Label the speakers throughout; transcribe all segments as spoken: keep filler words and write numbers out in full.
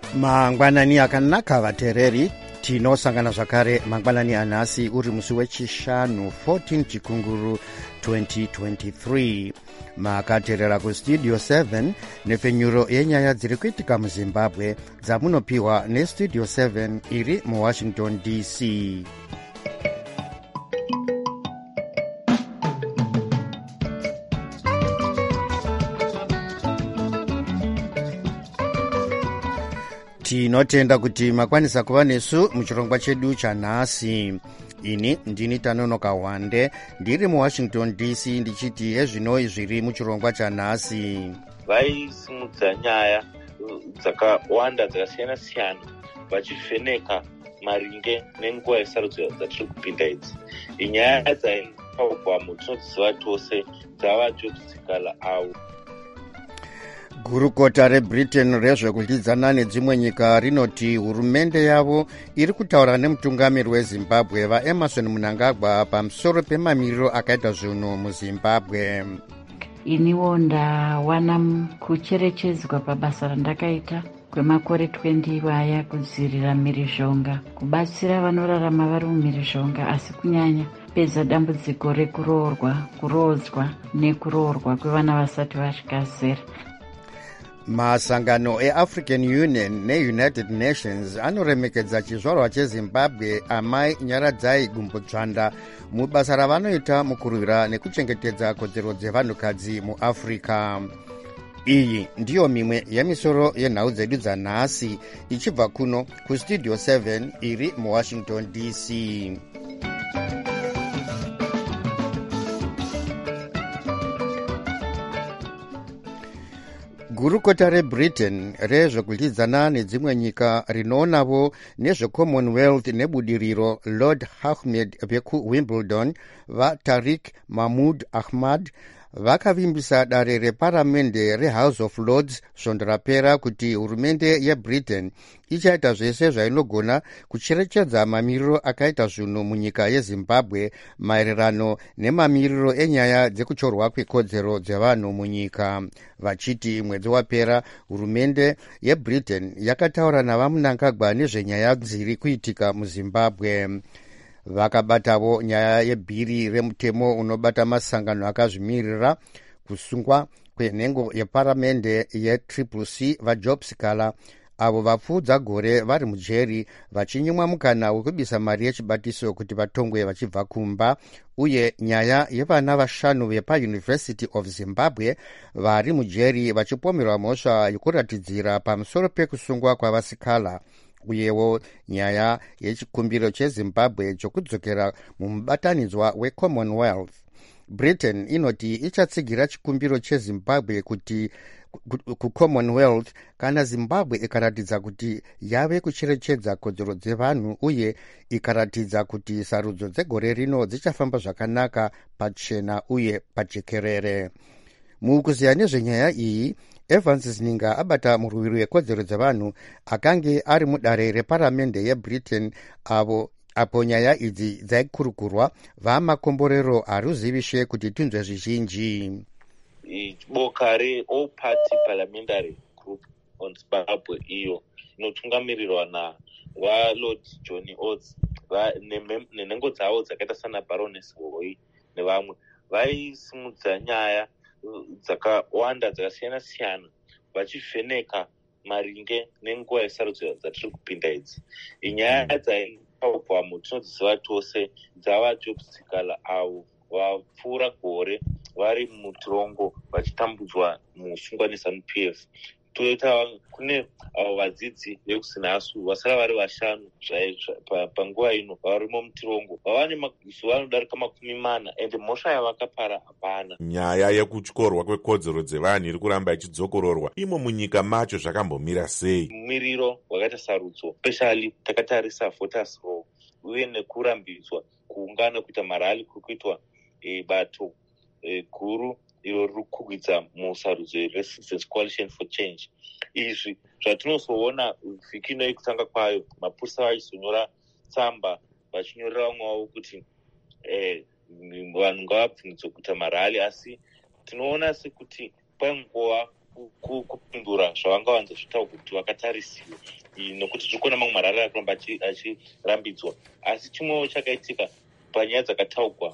Speaker 1: mangwanani akanaka vateereri, tinosangana zvakare mangwanani anhasi uri musi wechishanu fourteen chikunguru twenty twenty-three. makateerera kustudio seven nepfenyuro yenyaya dziri kuitika muzimbabwe dzamunopiwa nestudio seven iri muwashington D C. tinotenda kuti makwanisa kuva nesu muchirongwa chedu chanhasi. ini ndini Tanonoka Wande ndiri muwashington D C ndichiti ezvinoi zviri muchirongwa chanhasi.
Speaker 2: Vaisimudza nyaya dzakawanda dzakasiyana-siyana vachivheneka maringe nenguva yesarudzo dzatiri kupinda idzi. Inyaya dzaipagwamo tinodziziva tose dzava dzokutsikala avo.
Speaker 1: Gurukota reBritain rezvekudyidzana nedzimwe nyika rinoti hurumende yavo iri kutaura nemutungamiri weZimbabwe vaEmerson Mnangagwa pamusoro pemamiriro akaita zvinhu muZimbabwe.
Speaker 3: Iniwo ndawana kucherechedzwa pabasa randakaita kwemakore twenty vaya kudzivirira mhirizhonga, kubatsira vanorarama vari mumhirizhonga, asi kunyanya pedza dambudziko rekuroorwa, kurodzwa nekuroorwa kwevana vasati vasvika zera.
Speaker 1: Masangano eAfrican Union neUnited Nations anoremekedza chizvarwa cheZimbabwe amai Nyaradzai Gumbodzvanda mubasa ravanoita mukurwira nekuchengetedza kodzero dzevanhukadzi muAfrica. Iyi ndiyo mimwe yemisoro yenhau dzedu dzanhasi ichibva kuno kustudio seven iri muwashington D C. Gurukota reBritain rezvekudyidzana nedzimwe nyika rinoonavo nezvecommonwealth nebudiriro Lord Ahmed vekuWimbledon vaTariq Mahmood Ahmad vakavimbisa dare reparamende reHouse of Lords svondo rapera kuti hurumende yeBritain ichaita zvese zvainogona kucherechedza mamiriro akaita zvinhu munyika yeZimbabwe maererano nemamiriro enyaya dzekuchorwa kwekodzero dzevanhu munyika. Vachiti mwedzi wapera hurumende yeBritain yakataura navaMnangagwa nezvenyaya dziri kuitika muZimbabwe. Vakabatavo nyaya yebhiri remutemo unobata masangano akazvimirira, kusungwa kwenhengo yeparamende yetriple C vaJob Sikala avo vapfuudza gore vari mujeri vachinyimwa mukana wekubisa mari yechibatiso kuti vatongwe vachibva kumba, uye nyaya yevana vashanu vepaUniversity of Zimbabwe vari mujeri vachipomerwa mhosva yekuratidzira pamusoro pekusungwa kwavasikala, uyewo nyaya yechikumbiro cheZimbabwe chokudzokera mumubatanidzwa weCommonwealth. Britain inoti ichatsigira chikumbiro cheZimbabwe kuti kuCommonwealth kana Zimbabwe ikaratidza kuti yave kucherechedza kodzero dzevanhu uye ikaratidza kuti sarudzo dzegore rino dzichafamba zvakanaka pachena uye pajekerere. Mukuziya nezvenyaya iyi, Evans Zininga abata murwiri wekodzero dzevanhu akange ari mudare reparamende yeBritain avo apo nyaya idzi dzaikurukurwa vamakomborero haruzivishe kuti tunzwe zvizhinji.
Speaker 2: Boka reAll Party Parliamentary Group on Zimbabwe iyo inotungamirirwa naValord John Oates nenhengo dzavo dzakaita sana Baroness Goyi nevamwe vaisimudza nyaya dzakawanda dzakasiyana-siyana vachivheneka maringe nenguva yesarudzo dzatiri kupinda idzi. Inyaya dzaipagwamo tinodziziva tose dzava dzokutsikala avo vapfuura gore vari mutirongo vachitambudzwa musungwa neZANU-P F. Toita kune avo vadzidzi vekusinhasu vasara vari vashanu panguva ino varimo mutirongo vava nemazuva anodarika makumi mana ende mhosva yavakapara hapana.
Speaker 4: Nyaya yekutyorwa kwekodzero dzevanhu iri kuramba ichidzokororwa imo munyika macho zvakambomira sei?
Speaker 2: Mumiriro wakaita sarudzo, especially takatarisa voters roll uye nekurambidzwa kuungana kuita marali kuri kuitwa e, bato e, guru iro riri kukwidza musarudzo yeResistance Coalition for Change. Izvi zvatinozoona vhiki ino yekutanga kwayo mapurisa vachizonyora tsamba vachinyorera vamwe vavo kuti eh, vanhu ngavabvunzwe kuita marali, asi tinoona sekuti kwangova kupindura zvavangawanza zvitaura kuti vakatarisiwa, nokuti tiri kuona mamwe marara ari kuramba achirambidzwa. Asi chimwewo chakaitika panyaya dzakataurwa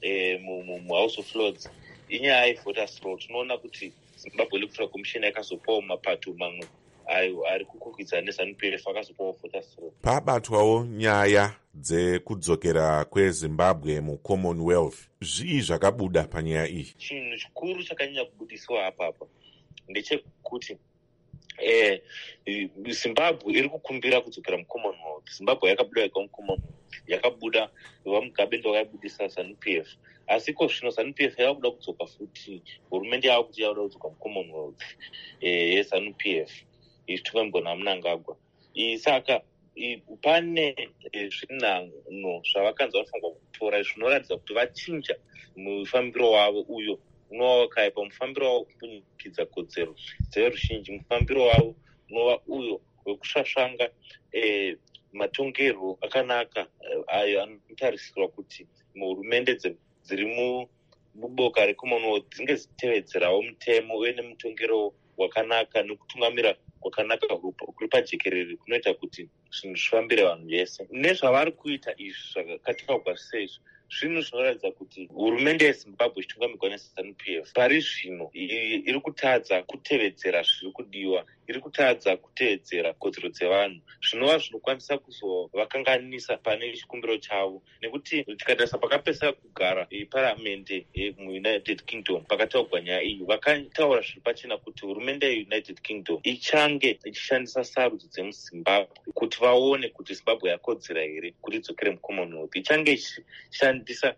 Speaker 2: muhouse of lords inyaya yevoters roll. Tinoona kuti Zimbabwe electoral commission yakazopawo mapato mamwe ayo ari kukwikwidzana neZANU-P F akazopawo voters roll.
Speaker 4: Pabatwawo nyaya dzekudzokera kweZimbabwe muCommonwealth. Zvii zvakabuda panyaya iyi?
Speaker 2: Chinhu chikuru chakanyanya kubudiswa apapa ndechekuti eh, Zimbabwe iri kukumbira kudzokera muCommonwealth. Zimbabwe yakabuda ika muCommonwealth, yakabuda vaMugabe ndo vakabudisa ZANU-P F. Asi ko zvino ZANU-P F yakuda kudzoka futi, hurumende yava kuti yakuda kudzoka muCommonwealth eh, yeZANU-P F ichitungamigwa naMnangagwa. Saka pane zvinhanho zvavakanzi vanofanirwa kutora zvinoratidza kuti vachinja mufambiro wavo uyo unova wakaipa, mufambiro wavo kupunyikidza kodzero dzeruzhinji, mufambiro wavo unova uyo wekusvasvanga eh, matongerwo akanaka ayo anotarisirwa kuti hurumende dziri muboka reCommonwealth dzinge dzichitevedzerawo mutemo uye nemutongero wakanaka nekutungamira kwakanaka kuri pajekerere kunoita kuti zvinhu zvifambire vanhu vese. Nezvavari kuita izvi zvakataurwa seizvo zvinhu zvinoratidza kuti hurumende yeZimbabwe ichitungamirwa neZANU-P F pari zvino iri kutadza kutevedzera zviri kudiwa, iri kutadza kutevedzera kodzero dzevanhu, zvinova zvinokwanisa kuzovakanganisa pane chikumbiro chavo. Nekuti tikatarisa pakapesa kugara paramende muUnited Kingdom pakataurwa nyaya iyi, vakataura zviri pachena kuti hurumende yeUnited Kingdom ichange ichishandisa sarudzo dzemuZimbabwe kuti vaone kuti Zimbabwe yakodzera here kuti idzokere muCommonwealth. Ichange ichishandisa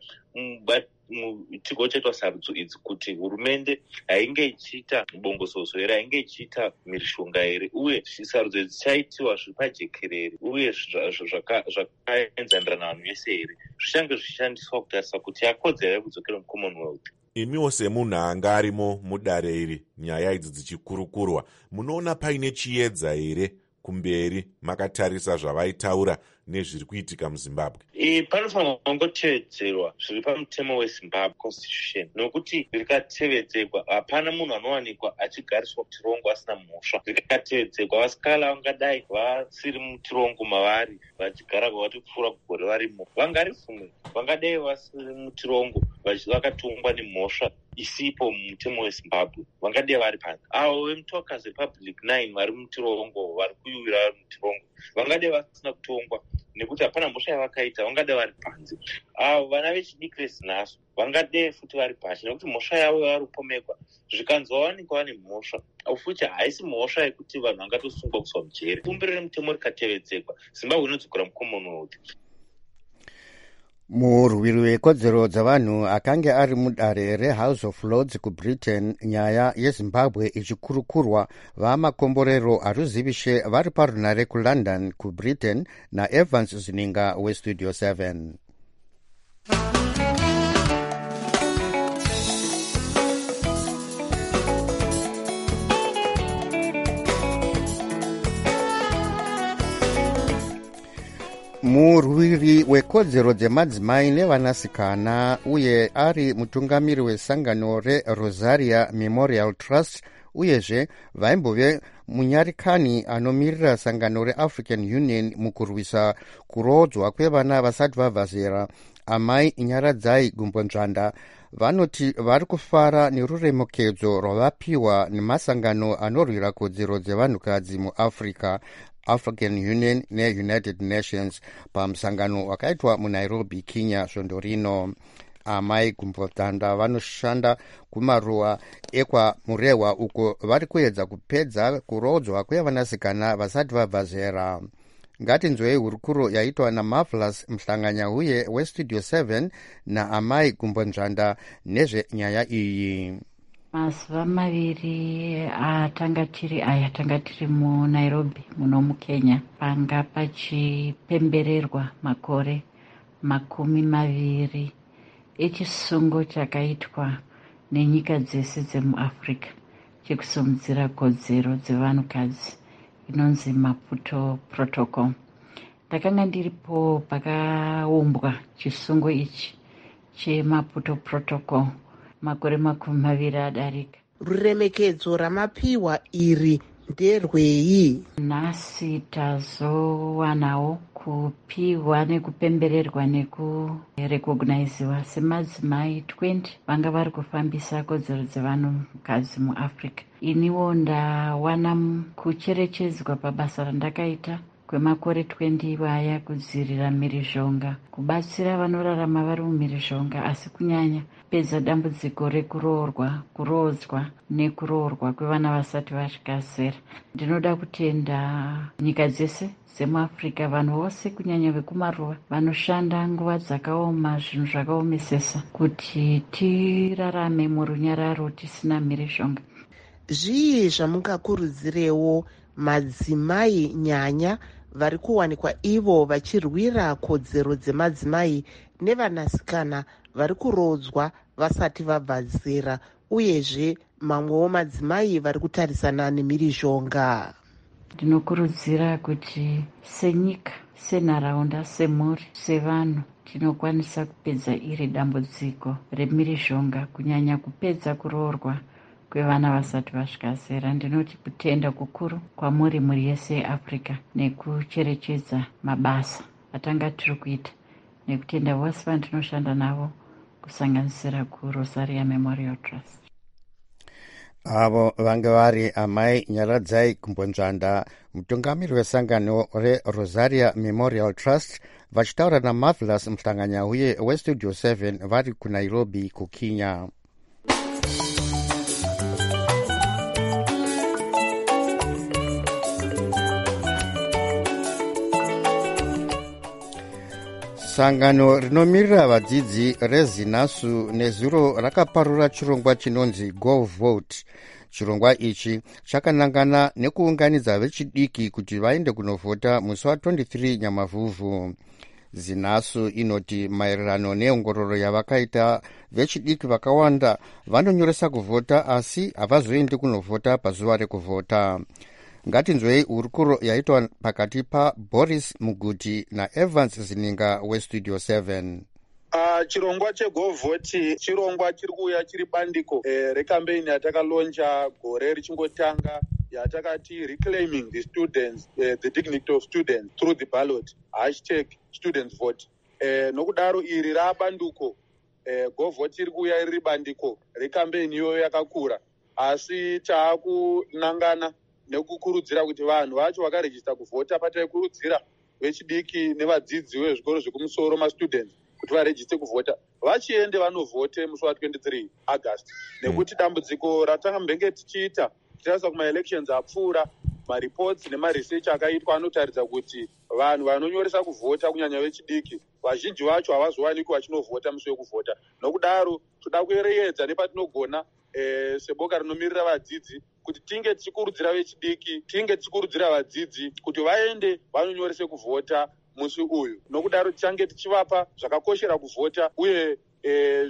Speaker 2: muitirwo uchaitwa sarudzo idzi kuti hurumende hainge ichiita bongozozo here, hainge ichiita mhirizhonga here, uye sarudzo idzi dzichaitiwa zviri pajekerere uye zvakaenzanirana vanhu vese here, zvichange zvichishandiswa kutarisa kuti yakodzera here kudzokera muCommonwealth.
Speaker 4: Imiwo semunhu anga arimo mudare iri nyaya idzi dzichikurukurwa, munoona paine chiedza here kumberi makatarisa zvavaitaura nezviri kuitika muZimbabwe?
Speaker 2: E, panofanirwa kungotevedzerwa zviri pamutemo weZimbabwe constitution, nokuti rikatevedzerwa hapana munhu anowanikwa achigariswa mutirongo asina mhosva. Rikatevedzerwa vasikala vangadai vasiri mutirongo mavari vachigara kwakati kupfuura kugore varimo, vangarifumwe vangadai vasiri mutirongo vakatongwa nemhosva isipo mumutemo weZimbabwe vangadai vari panze. Avo vemutokazi Republic nine vari mutirongo, vari kuyuwira vari mutirongo, vangadai vasina kutongwa nekuti hapana mhosva yavakaita, vangadai vari panze. Avo vana vechidiki rezinhaso vangadai futi vari pasi nekuti mhosva yavo vari kupomekwa. Zvikanzi vawanikwa vane mhosva, futi haisi mhosva yekuti vanhu vangatosungwa kuiswa mujeri. Kumbiro remutemo rikatevedzerwa, Zimbabwe inodzokera muCommonwealth.
Speaker 1: Murwiri wekodzero dzavanhu akange ari mudare reHouse of Lords kuBritain nyaya yeZimbabwe ichikurukurwa vamakomborero haruzivishe vari parunare kuLondon kuBritain naEvans Zininga weStudio seven. Murwiri wekodzero dzemadzimai nevanasikana uye ari mutungamiri wesangano reRosaria Memorial Trust uyezve vaimbove munyarikani anomirira sangano reAfrican Union mukurwisa kurodzwa kwevana vasati vabva zera, amai Nyaradzai Gumbonzvanda vanoti vari kufara neruremekedzo rwavapiwa nemasangano anorwira kodzero dzevanhukadzi muAfrica, African Union neUnited Nations pamusangano wakaitwa muNairobi, Kenya svondo rino. Amai Gumbonzvanda vanoshanda kumaruwa ekwa Murehwa uko vari kuedza kupedza kurodzwa kwevanasikana vasati vabva zera. Ngatinzwei hurukuro yaitwa naMarvelous Mhlanganyauye weStudio seven naamai Gumbonzvanda nezvenyaya iyi.
Speaker 3: Mazuva maviri atanga tiri aya tanga tiri muNairobi muno muKenya panga pachipembererwa makore makumi maviri echisungo chakaitwa nenyika dzese dzemuAfrica chekusimudzira kodzero dzevanhukadzi inonzi Maputo Protocol. Ndakanga ndiripo pakaumbwa chisungo ichi cheMaputo Protocol makore makumi maviri adarika.
Speaker 5: ruremekedzo ramapiwa iri nderwei?
Speaker 3: Nhasi tazowanawo kupiwa nekupembererwa nekurekognaiziwa semadzimai twenty vanga vari kufambisa kodzero dzevanhukadzi muafrica. Iniwo ndawana kucherechedzwa pabasa randakaita kwemakore twenty vaya kudzirira mhirizhonga, kubatsira vanorarama vari mumhirizhonga, asi kunyanya pedza dambudziko rekuroorwa, kurodzwa nekuroorwa kwevana vasati vasvika zera. Ndinoda kutenda nyika dzese dzemuafrica, vanhu vose kunyanya vekumaruva vanoshanda nguva dzakaoma, zvinhu zvakaomesesa, kuti tirarame murunyararo tisina mhirizhonga.
Speaker 5: Zvii zvamungakurudzirewo madzimai nyanya vari kuwanikwa ivo vachirwira kodzero dzemadzimai nevanasikana vari kurodzwa vasati vabva zera, uyezve mamwewo madzimai vari kutarisana nemhirizhonga?
Speaker 3: Ndinokurudzira kuti senyika, senharaunda, semhuri, sevanhu tinokwanisa kupedza iri dambudziko remhirizhonga, kunyanya kupedza kuroorwa kwevana vasati vasvika zera. Ndinoti kutenda kukuru kwamuri muri yese yeAfrica nekucherechedza mabasa atanga tiri kuita, nekutenda vose vandinoshanda navo kusanganisira kuRosaria Memorial Trust.
Speaker 1: Avo vanga vari amai Nyaradzai Kumbonzvanda, mutungamiri wesangano reRosaria Memorial Trust, vachitaura naMarvelous Mhlanganyauye weStudio seven vari kuNairobi kuKenya. Sangano rinomirira vadzidzi reZinasu nezuro rakaparura chirongwa chinonzi Go Vote. Chirongwa ichi chakanangana nekuunganidza vechidiki kuti vaende kunovhota musi wa-twenty-three Nyamavhuvhu. Zinasu inoti maererano neongororo yavakaita, vechidiki vakawanda vanonyoresa kuvhota asi havazoendi kunovhota pazuva rekuvhota. Ngatinzwei hurukuro yaitwa pakati paBoris Muguti naEvans Zininga weStudio seven.
Speaker 6: Uh, chirongwa chegovhoti chirongwa chiri kuuya chiri bandiko eh, rekampeini yatakalonja gore richingotanga yatakati reclaiming the students, eh, the dignity of students through the ballot, hashtag students vote. Eh, nokudaro iri rabanduko eh, govhoti iri kuuya iri bandiko rekampeini iyoyo yakakura, asi taakunangana nekukurudzira kuti vanhu vacho vakarejista kuvhota pataikurudzira vechidiki nevadzidzi vezvikoro zvekumusoro mastudents kuti varejiste kuvhota vachiende vanovhote musi wa-twenty-three August. Nekuti dambudziko ratanga mbenge tichiita titarisa kumaelections apfuura, maripots nemaresearch akaitwa anotaridza kuti vanhu vanonyoresa kuvhota kunyanya vechidiki vazhinji vacho havazowanikwa vachinovhota musi wekuvhota. Nokudaro toda kuyevedza nepatinogona eh, seboka rinomirira vadzidzi kuti tinge tichikurudzira vechidiki, tinge tichikurudzira vadzidzi kuti vaende vanonyorese kuvhota musi uyu. Nokudaro tichange tichivapa zvakakoshera kuvhota uye e,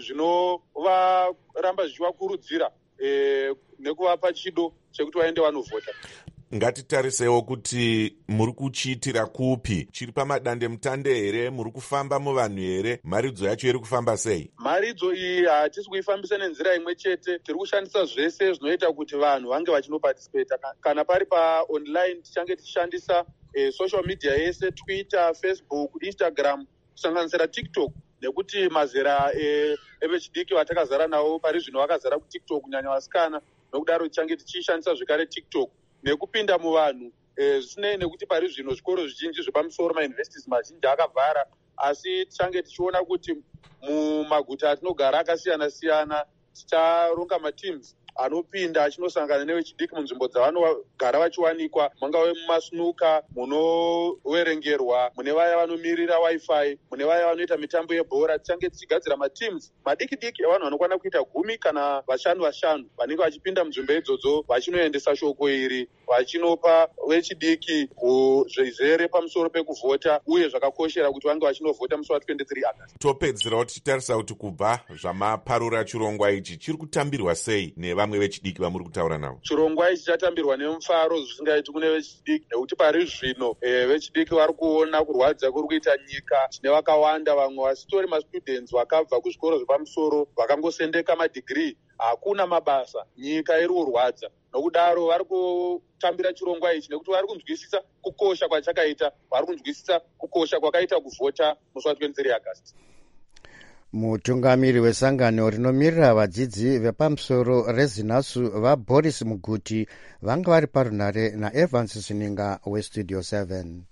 Speaker 6: zvinovaramba zvichivakurudzira e, nekuvapa chido chekuti vaende vanovhota.
Speaker 4: Ngatitarisewo kuti muri kuchiitira kupi, chiri pamadande mutande here, muri kufamba muvanhu here, maridzo yacho iri kufamba sei?
Speaker 6: Maridzo iyi hatisi kuifambisa nenzira imwe chete, tiri kushandisa zvese zvinoita kuti vanhu vange vachinoparticipate. Kana pari paonline tichange tichishandisa eh, social media yese, Twitter, Facebook, Instagram, kusanganisira TikTok, nekuti mazera eh, evechidiki vatakazara navo pari zvino vakazara kuTikTok kunyanya vasikana. Nokudaro tichange tichishandisa zvekare TikTok nekupinda muvanhu zvisinei, nekuti pari zvino zvikoro zvizhinji zvepamusoro mauniversities mazhinji akavhara, asi tichange tichiona kuti mumaguta atinogara akasiyana siyana ticharonga mateams anopinda achinosangana nevechidiki munzvimbo dzavanogara vachiwanikwa, mungave mumasunuka, munoverengerwa, mune vaya vanomirira wifi, mune vaya vanoita mitambo yebhora. Tichange tichigadzira mateams madiki diki evanhu vanokwana kuita gumi kana vashanu vashanu vanenge vachipinda munzvimbo idzodzo vachinoendesa shoko iri vachinopa vechidiki zvizere pamusoro pekuvhota uye zvakakoshera kuti vange vachinovhota musi wa23 August.
Speaker 4: Topedzera tichitarisa kuti kubva zvamaparura chirongwa ichi chiri kutambirwa sei nevamwe vechidiki vamuri kutaura navo.
Speaker 6: Chirongwa ichi chatambirwa nemufaro zvisingaiti kune vechidiki nekuti pari zvino e, vechidiki vari kuona kurwadza kuri kuita nyika tine vakawanda vamwe vasitori mastudents vakabva kuzvikoro zvepamusoro vakangosendeka madhigiri hakuna mabasa nyika iri kurwadza nokudaro vari kutambira chirongwa ichi nekuti vari kunzwisisa kukosha kwachakaita vari kunzwisisa kukosha kwakaita kuvhota musi wa23 August.
Speaker 1: Mutungamiri wesangano rinomirira vadzidzi vepamusoro rezinasu vaBoris Muguti vanga vari parunare naEvans Sininga weStudio seven.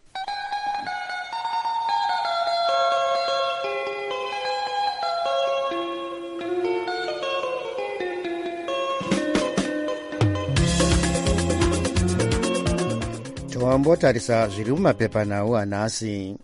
Speaker 1: Toambotarisa zviri mumapepanhau anhasi.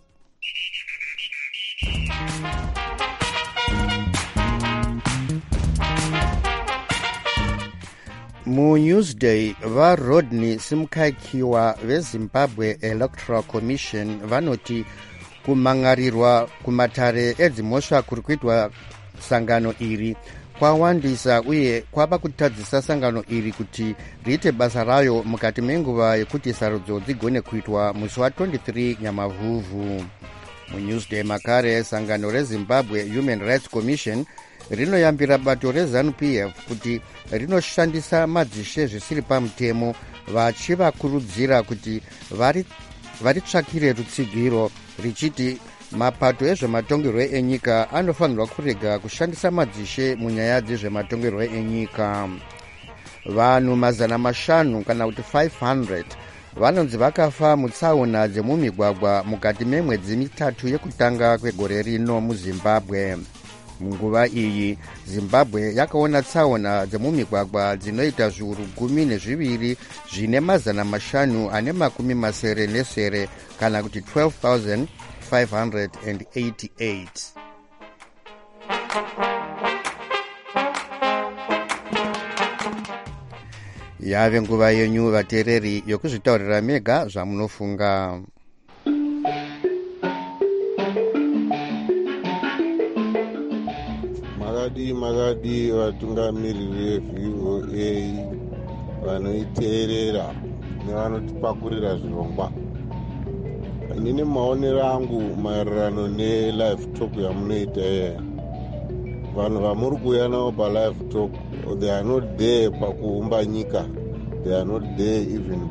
Speaker 1: MuNewsday vaRodney Simkakiwa veZimbabwe Electoral Commission vanoti kumangarirwa kumatare edzimhosva kuri kuitwa sangano iri kwawandisa uye kwava kutadzisa sangano iri kuti riite basa rayo mukati menguva yekuti sarudzo dzigone kuitwa musi wa23 Nyamavhuvhu. MuNewsday makare sangano reZimbabwe Human Rights Commission rinoyambira bato reZANU P F kuti rinoshandisa madzishe zvisiri pamutemo vachivakurudzira kuti varitsvakire rutsigiro richiti mapato ezvematongerwo enyika anofanirwa kurega kushandisa madzishe munyaya dzezvematongerwo enyika. Vanhu mazana mashanu kana kuti five hundred vanonzi vakafa mutsaona dzemumigwagwa mukati memwedzi mitatu yekutanga kwegore rino muZimbabwe. Munguva iyi Zimbabwe yakaona tsaona dzemumigwagwa dzinoita zviuru gumi nezviviri zvine mazana mashanu ane makumi masere nesere kana kuti twelve thousand five hundred eighty-eight. Yave nguva yenyu vateereri yokuzvitaurira mega zvamunofunga.
Speaker 7: Makadi makadi vatungamiriri V O A vanoiteerera nevanotipakurira zvirongwa. Nini maonero angu maererano nelive talk yamunoita yaya. Vanhu vamuri kuuya navo palive talk, they are not there pakuumba nyika, they are not there even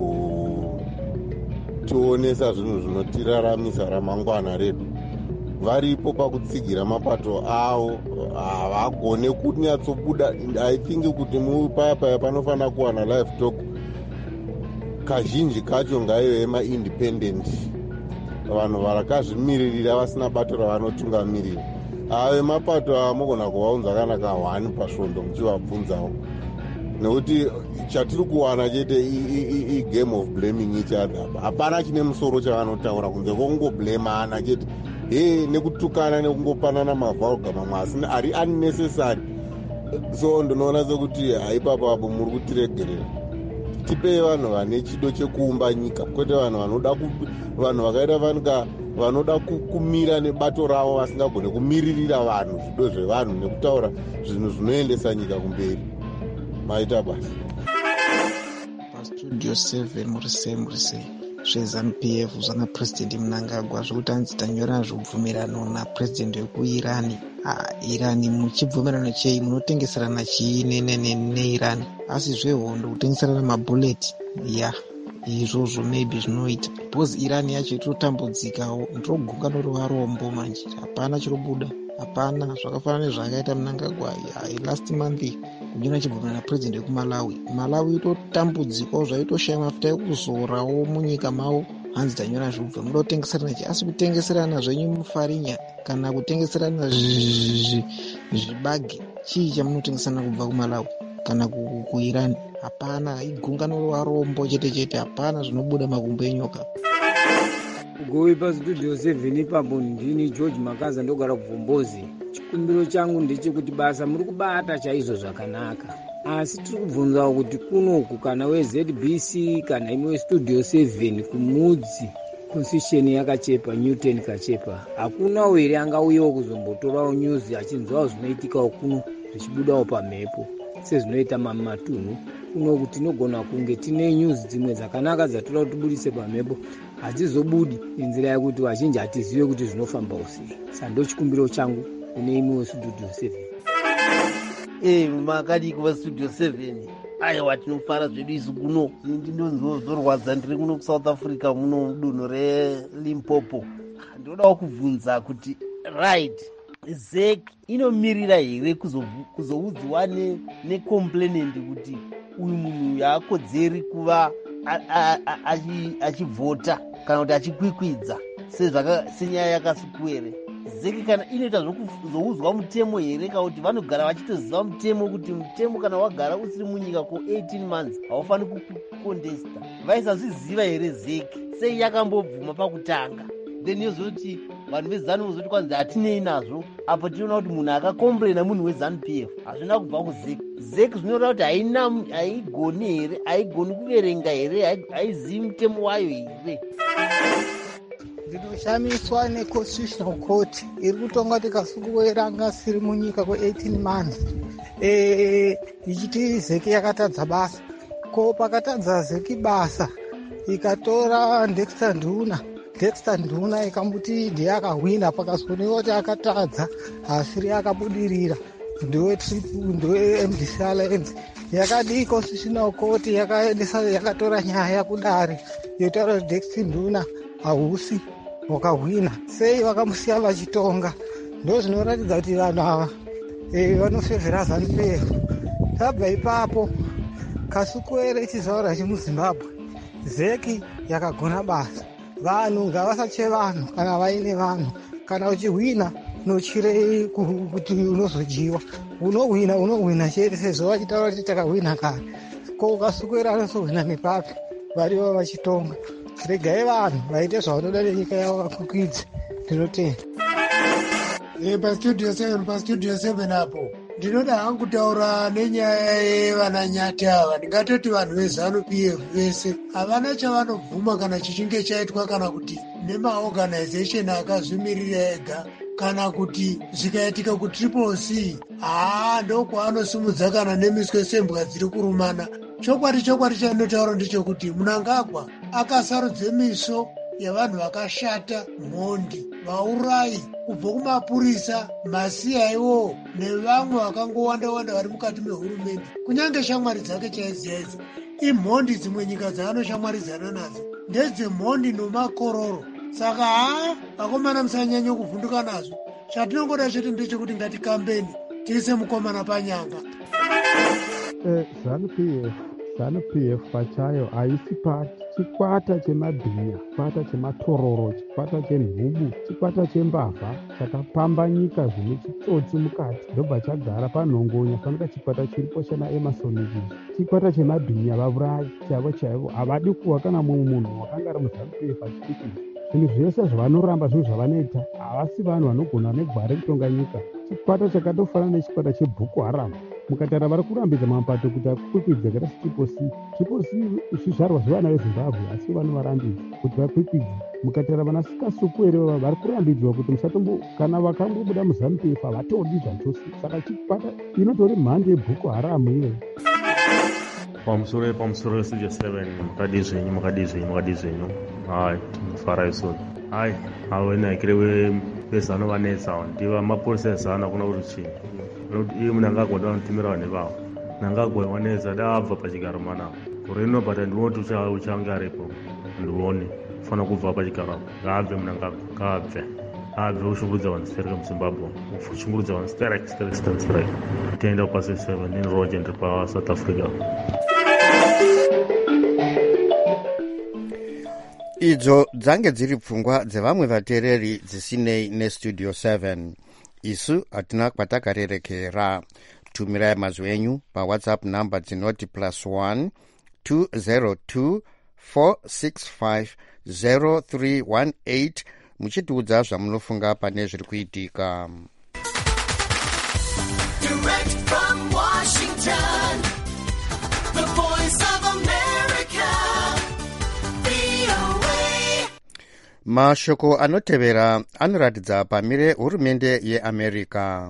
Speaker 7: pakutionesa zvinhu zvinotiraramisa ramangwana redu. Varipo pakutsigira mapato avo havagone kunyatsobuda. I think kuti mupaya paya panofanira kuwana live talk kazhinji kacho ngaive maindependent, vanhu varakazvimiririra vasina bato ravanotungamirira. Ave mapato amogona kuvaunza kana kahwani pasvondo muchivabvunzawo, nekuti chatiri kuwana chete igame of blaming each other. Hapana chine musoro chavanotaura kunze kwokungoblamana chete, he nekutukana nekungopanana mavhauga mamwe asina ari unnecessary. So ndinoona sekuti haipapapo muri kutiregerera. Tipei vanhu vane chido chekuumba nyika, kwete vanhu vanoda vanhu vakaita vanika vanoda kumira nebato ravo vasingagone kumiririra vanhu zvido zvevanhu nekutaura zvinhu zvinoendesa nyika kumberi. Maita basa.
Speaker 8: Pastudio seven muri sei muri sei zveZANU P F zvanga President Mnangagwa zvokuti anzi tanyora zvobvumirano naPresident wekuirani. Irani muchibvumirano chei? Munotengeserana chii neIrani? Asi zvehondo kutengeserana mabullet ya izvozvo maybe zvinoita because Irani yacho itotambudzikawo, ndogunga noruva rombo manje, hapana chirobuda, hapana. Zvakafanana nezvakaita Mnangagwa last month kunyora chibvumirano naPresident wekuMalawi. Malawi itotambudzikawo zvaitoshaya mafuta ekuzorawo munyika mavo, hanzi tanyora zvobva munotengeserana chii? Asi kutengeserana zvenyu mufarinya kana kutengeserana zvibage, chii chamunotengeserana kubva kuMalawi kana kuIrani? Hapana, igunga noruva rombo chete chete, hapana zvinobuda makumbo enyoka.
Speaker 9: Goi pastudio seven ipapo ndini George Makaza ndogara kubvumbozi. Chikumbiro changu ndechekuti basa muri kubata chaizvo zvakanaka. asi tiri kubvunza kuti kunoku kana we-Z B C kana imwe westudio seven kumudzi constitution yakachepa Newton kachepa, hakuna were angauyawo kuzombotorawo news achinzwawo zvinoitikawo kuno zvichibudawo pamhepo sezvinoita matunhu kuno kuti tinogona kunge tine news dzimwe dzakanaka dzatoda kuti tibudise pamhepo hadzizobudi nenzira yekuti vazhinji hatizive kuti zvinofamba usei. Sando chikumbiro changu kune imwe westudio seven.
Speaker 10: Eh, makadi kuva studio seven. Aiwa tinofara zvedu isu kuno. Ndinozorwadza ndiri kuno kuSouth Africa muno dunhu reLimpopo. Ndodawo kubvunza kuti right Z E C inomirira here kuzoudzwa necomplainant kuti uyu munhu yaakodzeri kuva achivhota kana kuti achikwikwidza senyaya yakasikuere. Z E C kana inoita zvokuzoudzwa mutemo here kana kuti vanogara vachitoziva mutemo kuti mutemo kana wagara usiri munyika ko eighteen months haufaniri kukondesta. Vaisazviziva here Z E C sei yakambobvuma pakutanga, then yozoti vanhu vezanu vozoti kwanzi hatinei nazvo. Apo tinoona kuti munhu akakomplaina munhu weZanu P F hazvina kubva kuZ E C. Z E C zvinoda kuti haina haigoni here, haigoni kuverenga here, haizivi mutemo wayo here.
Speaker 11: Ndinoshamiswa neconstitutional court iri kutonga tikasukuweranga siri munyika kwe-eighteen months eh ichiti Z E C yakatadza basa. Ko pakatadza Z E C basa ikatora Dexter Nduna Dexter Nduna ikambuti ndiye akahwina, pakazoneka kuti akatadza asiri akabudirira ndiwe tripu ndiwe M D C Alliance yakadi constitutional court yakaendesa yakatora nyaya kudare yotaura kuti Dexter Nduna hausi wakahwina. Sei vakamusiya vachitonga? Ndo zvinoratidza kuti vanhu ava vanofevhera Zanu P F. Tabva ipapo kasukuere chizaura chemuZimbabwe, Z E C yakagona basa. Vanhu ngavasache vanhu kana vaine vanhu. Kana uchihwina nochire kuti unozojiwa, unohwina unohwina chete sezvo vachitaura kuti takahwina kare. Ko ukasukuera anozohwina nepapi varivo vachitonga. Regai vanhu vaite zvavanoda nenyika yavo vakwikidze. Ndinotenda.
Speaker 12: Eh, pastudio seven pastudio seven apo ndinoda hangu kutaura nenyaya yevananyati ava. Ndingatoti vanhu veZanu P F vese havana chavanobvuma kana chichinge chaitwa kana kuti nemaorganization akazvimirira ega kana kuti zvikaitika kutriple C haa ndokwaanosimudza kana nemiswe sembwa dziri kurumana. Chokwadi chokwadi chainotaura ndechekuti Mnangagwa akasarudze miso yavanhu vakashata, mhondi, vaurayi kubva kumapurisa, masiyaiwo nevamwe vakangowanda-wanda vari mukati mehurumende. Kunyange shamwari dzake chaiziya idzi imhondi. Dzimwe nyika dzaanoshamwaridzana nadzo ndedzemhondi nomakororo. Saka haa vakomana musanyanya kuvhunduka nazvo. Chatinongoda chete ndechekuti ngatikambeni tiise mukomana panyanga.
Speaker 13: Zanu P F Zanu P F pachayo haisi pati chikwata chemabhinya, chikwata chematororo, chikwata chenhubu, chikwata chembavha chakapamba nyika zvine chitsotsi mukati ndobva chagara panhongonya fanika chikwata chiripo chana Emerson. Chikwata chemabhinya vaurayi chavo chaivo havadi kuwa kana mumwe munhu wakanga ari muZanu P F achipikisa. Zvinhu zvese zvavanoramba zvinhu zvavanoita havasi vanhu vanogona negware kutonga nyika. Chikwata chakatofanana nechikwata cheBoko Haram. Mukatara vari kurambidza mapato kuti akwikwidze akaita setriple C. Triple C zvizvarwa zvevana veZimbabwe asi vanovarambidza kuti vakwikwidze. Mukatara vana sikasukuere vari kurambidzwa kuti musatombo kana vakambobuda muZanu P F havatodi zvachose. Saka chikwata inotori mhando yeBoko Haram iyoyo.
Speaker 14: Pamusoro pamusoro studio seven mukadi zvenyu mukadi zvenyu mukadi zvenyu hai tinofara isu hai avena ikrewe vezano vanetsa ndiva mapurisa ezano akuna kuti chini iye Mnangagwa ndanotimira vanhu vavo. Mnangagwa wanetsa dabva pachigaro mana kurino bata ndinoti uchange aripo ndione fana kubva pachigaro ngabve Mnangagwa ngabve abve ushungurudza vanhu strike muZimbabwe ushungurudza vanhu strike strike strike strike tienda pasi seven in Roger ndiri paSouth Africa.
Speaker 1: Idzo dzange dziri pfungwa dzevamwe vateereri dzisinei nestudio seven. Isu hatina kwatakarerekera. Tumirai mazwi enyu paWhatsApp number dzinoti plus one two zero two four six five zero three one eight muchitiudza zvamunofunga pane zviri kuitika. Direct from Washington.
Speaker 15: The Voice of America, V O A.
Speaker 1: mashoko anotevera anoratidza pamire hurumende yeamerica.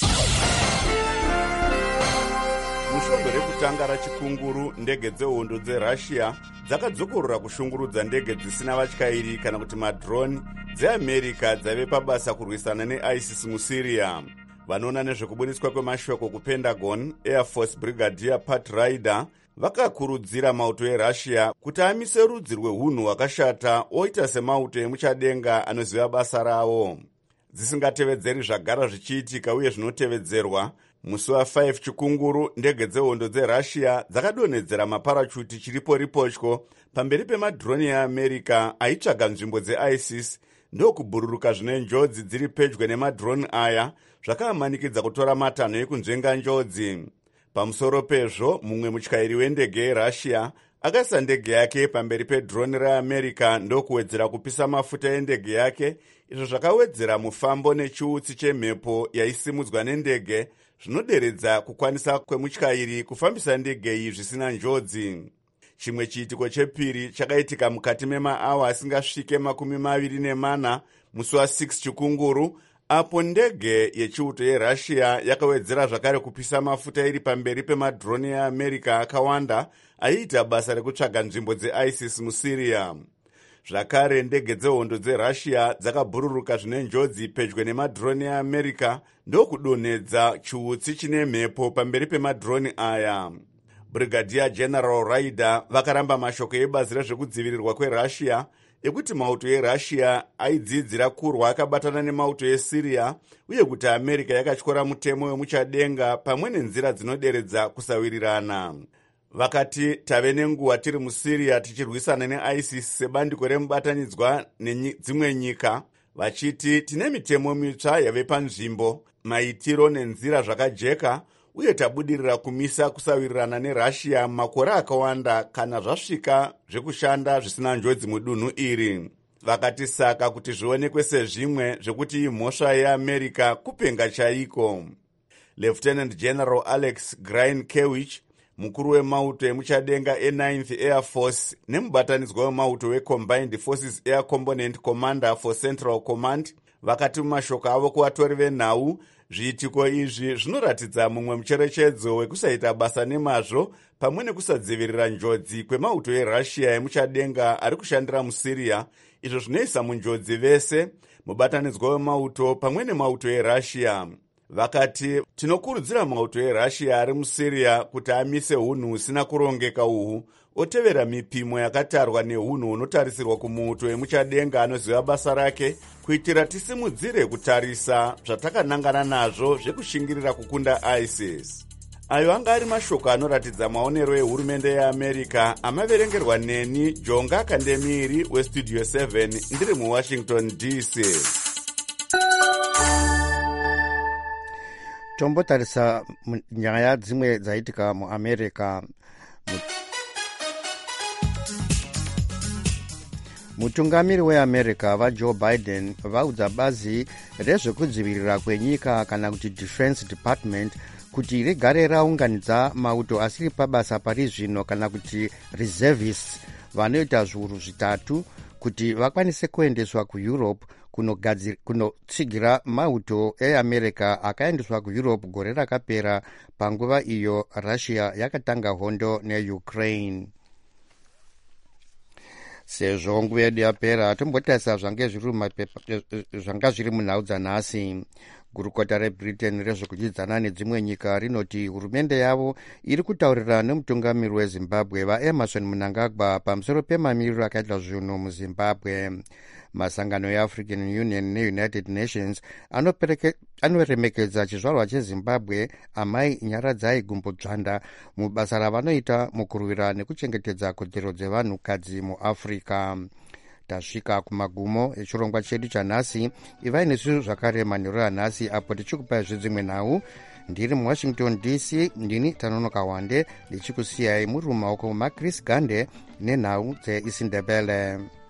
Speaker 16: mushongwe rekutanga rachikunguru, ndege dzehondo dzerussia dzakadzokorora kushungurudza ndege dzisina vatyairi kana kuti madroni dzeamerica dzaive pabasa kurwisana neisis musyria. vanoona nezvekubudiswa kwemashoko kupentagon, air force brigadier pat ryder vakakurudzira mauto erussia kuti amise rudzi rweunhu hwakashata oita semauto emuchadenga anoziva basa ravo. dzisingatevedzeri zvagara zvichiitika uye zvinotevedzerwa, musi wa5 chikunguru, ndege dzehondo dzerussia dzakadonhedzera maparachuti chiripo ripotyo pamberi pemadroni eamerica aitsvaga nzvimbo dzeisis ndokubhururuka zvine njodzi dziri pedyo nemadroni aya zvakaamanikidza kutora matanho ekunzvenga njodzi. pamusoro pezvo, mumwe mutyairi wendege yerussia akaisa ndege yake pamberi pedroni reamerica ndokuwedzera kupisa mafuta endege yake, izvo zvakawedzera mufambo nechiutsi chemhepo yaisimudzwa nendege, zvinoderedza kukwanisa kwemutyairi kufambisa ndege iyi zvisina njodzi. chimwe chiitiko chepiri chakaitika mukati memaawa asingasvike makumi maviri nemana musi wa6 chikunguru, apo ndege yechiuto yerussia yakawedzera zvakare kupisa mafuta iri pamberi pemadroni eamerica akawanda aiita basa rekutsvaga nzvimbo dzeisis musyria. zvakare ndege dzehondo dzerussia dzakabhururuka zvine njodzi pedyo nemadroni eamerica ndokudonhedza chiutsi chine mhepo pamberi pemadroni aya. brigadier general ryder vakaramba mashoko ebazi rezvekudzivirirwa kwerussia ekuti mauto erussia aidzidzira kurwa akabatana nemauto esyria uye kuti america yakatyora mutemo wemuchadenga pamwe nenzira dzinoderedza kusawirirana. vakati tave nenguva tiri musyria tichirwisana neisis sebandiko remubatanidzwa nedzimwe nyika, vachiti tine mitemo mitsva yave panzvimbo, maitiro nenzira zvakajeka, uye tabudirira kumisa kusawirirana nerussia makore akawanda kana zvasvika zvekushanda zvisina njodzi mudunhu iri. vakati saka kuti zvionekwe sezvimwe zvekuti imhosva yeamerica kupenga chaiko. lieutenant general alex grynkewich, mukuru wemauto emuchadenga e9th air force nemubatanidzwa wemauto wecombined forces air component commander for central command, vakati mumashoko avo kuvatori venhau, zviitiko izvi zvinoratidza mumwe mucherechedzo wekusaita basa nemazvo pamwe nekusadzivirira njodzi kwemauto erussia emuchadenga ari kushandira musyria, izvo zvinoisa munjodzi vese, mubatanidzwa wemauto pamwe nemauto erussia. vakati tinokurudzira mauto erussia ari musyria kuti amise unhu husina kurongeka uhu, otevera mipimo yakatarwa neunhu hunotarisirwa kumuuto emuchadenga anoziva basa rake, kuitira tisimudzire kutarisa zvatakanangana nazvo zvekushingirira kukunda isis. ayo anga ari mashoko anoratidza maonero ehurumende yeamerica amaverengerwa neni jonga kandemiri westudio seven ndiri muwashington D C.
Speaker 1: tombotarisa nyaya dzimwe dzaitika muamerica. mutungamiri weamerica vajoe biden vaudza bazi rezvekudzivirira kwenyika kana kuti defense department kuti rigare raunganidza mauto asiri pabasa pari zvino kana kuti reservists vanoita zviuru zvitatu kuti vakwanise kuendeswa kueurope kunotsigira mauto eamerica akaendeswa kueurope gore rakapera panguva iyo russia yakatanga hondo neukraine. sezvo nguva yedu yapera, tombotarisa zvanga zviri munhau dzanhasi. gurukota rebritain rezvekudyidzana nedzimwe nyika rinoti hurumende yavo iri kutaurira nemutungamiri wezimbabwe vaemerson mnangagwa pamusoro pemamiriro akaita zvinhu muzimbabwe. masangano eafrican union neunited nations anoremekedza chizvarwa chezimbabwe amai nyaradzai gumbodzvanda mubasa ravanoita mukurwira nekuchengetedza kodzero dzevanhukadzi muafrica. tasvika kumagumo echirongwa chedu chanhasi. ivai nesu zvakare manheru anhasi apo tichikupai zvedzimwe nhau. ndiri muwashington D C, ndini Tanonoka Wande ndichikusiyai muri mumaoko macris gande nenhau dzeisindebele.